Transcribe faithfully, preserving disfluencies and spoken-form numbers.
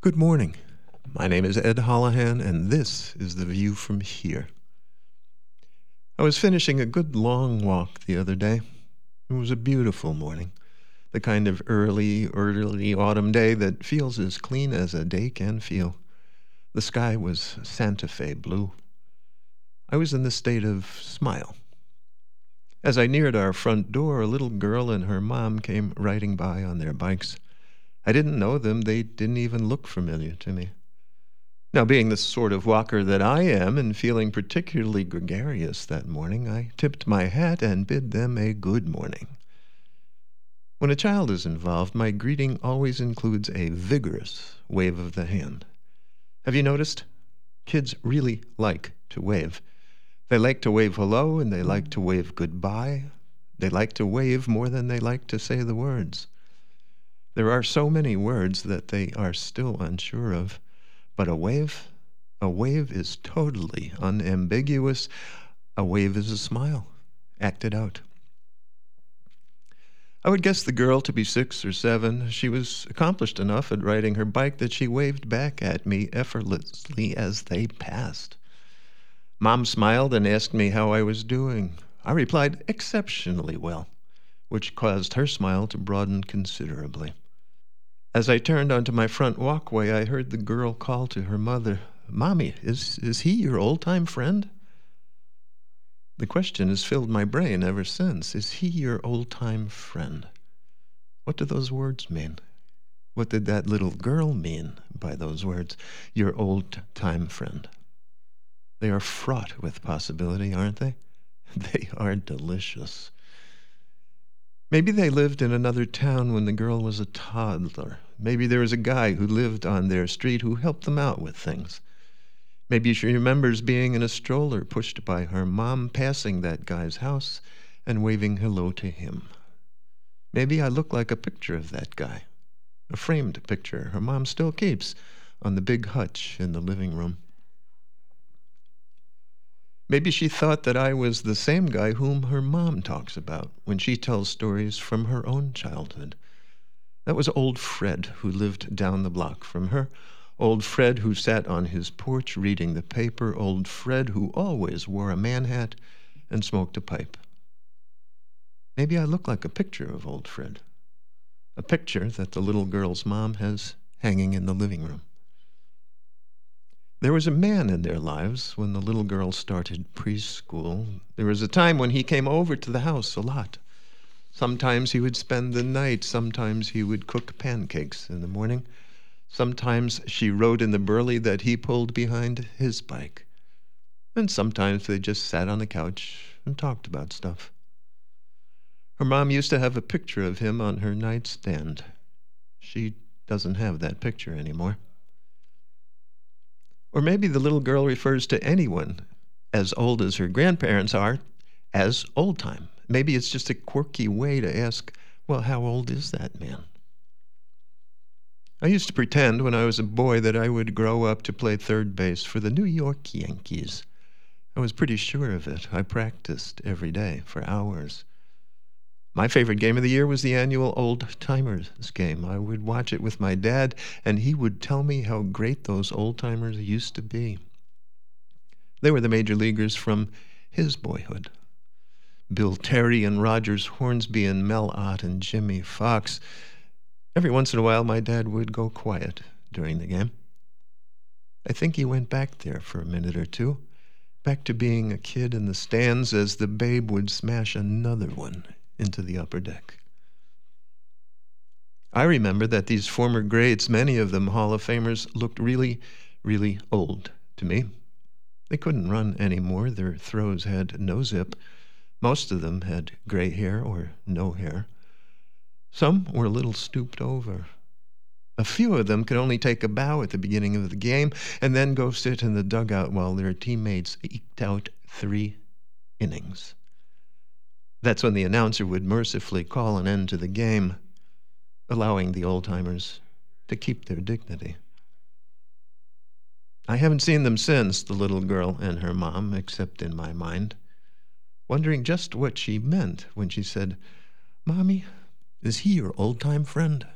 Good morning. My name is Ed Holohan, and this is The View from Here. I was finishing a good long walk the other day. It was a beautiful morning, the kind of early, early autumn day that feels as clean as a day can feel. The sky was Santa Fe blue. I was in the state of smile. As I neared our front door, a little girl and her mom came riding by on their bikes. I didn't know them. They didn't even look familiar to me. Now, being the sort of walker that I am and feeling particularly gregarious that morning, I tipped my hat and bid them a good morning. When a child is involved, my greeting always includes a vigorous wave of the hand. Have you noticed? Kids really like to wave. They like to wave hello, and they like to wave goodbye. They like to wave more than they like to say the words. There are so many words that they are still unsure of. But a wave, a wave is totally unambiguous. A wave is a smile, acted out. I would guess the girl to be six or seven. She was accomplished enough at riding her bike that she waved back at me effortlessly as they passed. Mom smiled and asked me how I was doing. I replied, exceptionally well, which caused her smile to broaden considerably. As I turned onto my front walkway, I heard the girl call to her mother, "Mommy, is, is he your old-time friend?" The question has filled my brain ever since. Is he your old-time friend? What do those words mean? What did that little girl mean by those words, your old-time friend? They are fraught with possibility, aren't they? They are delicious. Maybe they lived in another town when the girl was a toddler. Maybe there was a guy who lived on their street who helped them out with things. Maybe she remembers being in a stroller pushed by her mom, passing that guy's house and waving hello to him. Maybe I look like a picture of that guy, a framed picture her mom still keeps on the big hutch in the living room. Maybe she thought that I was the same guy whom her mom talks about when she tells stories from her own childhood. That was old Fred, who lived down the block from her. Old Fred, who sat on his porch reading the paper. Old Fred, who always wore a man hat and smoked a pipe. Maybe I look like a picture of old Fred, a picture that the little girl's mom has hanging in the living room. There was a man in their lives when the little girl started preschool. There was a time when he came over to the house a lot. Sometimes he would spend the night. Sometimes he would cook pancakes in the morning. Sometimes she rode in the burley that he pulled behind his bike. And sometimes they just sat on the couch and talked about stuff. Her mom used to have a picture of him on her nightstand. She doesn't have that picture anymore. Or maybe the little girl refers to anyone as old as her grandparents are as old time. Maybe it's just a quirky way to ask, well, how old is that man? I used to pretend when I was a boy that I would grow up to play third base for the New York Yankees. I was pretty sure of it. I practiced every day for hours. My favorite game of the year was the annual Old Timers game. I would watch it with my dad, and he would tell me how great those old timers used to be. They were the major leaguers from his boyhood. Bill Terry and Rogers Hornsby and Mel Ott and Jimmy Fox. Every once in a while, my dad would go quiet during the game. I think he went back there for a minute or two, back to being a kid in the stands as the Babe would smash another one into the upper deck. I remember that these former greats, many of them Hall of Famers, looked really, really old to me. They couldn't run anymore. Their throws had no zip. Most of them had gray hair or no hair. Some were a little stooped over. A few of them could only take a bow at the beginning of the game and then go sit in the dugout while their teammates eked out three innings. That's when the announcer would mercifully call an end to the game, allowing the old-timers to keep their dignity. I haven't seen them since, the little girl and her mom, except in my mind, wondering just what she meant when she said, "Mommy, is he your old-time friend?"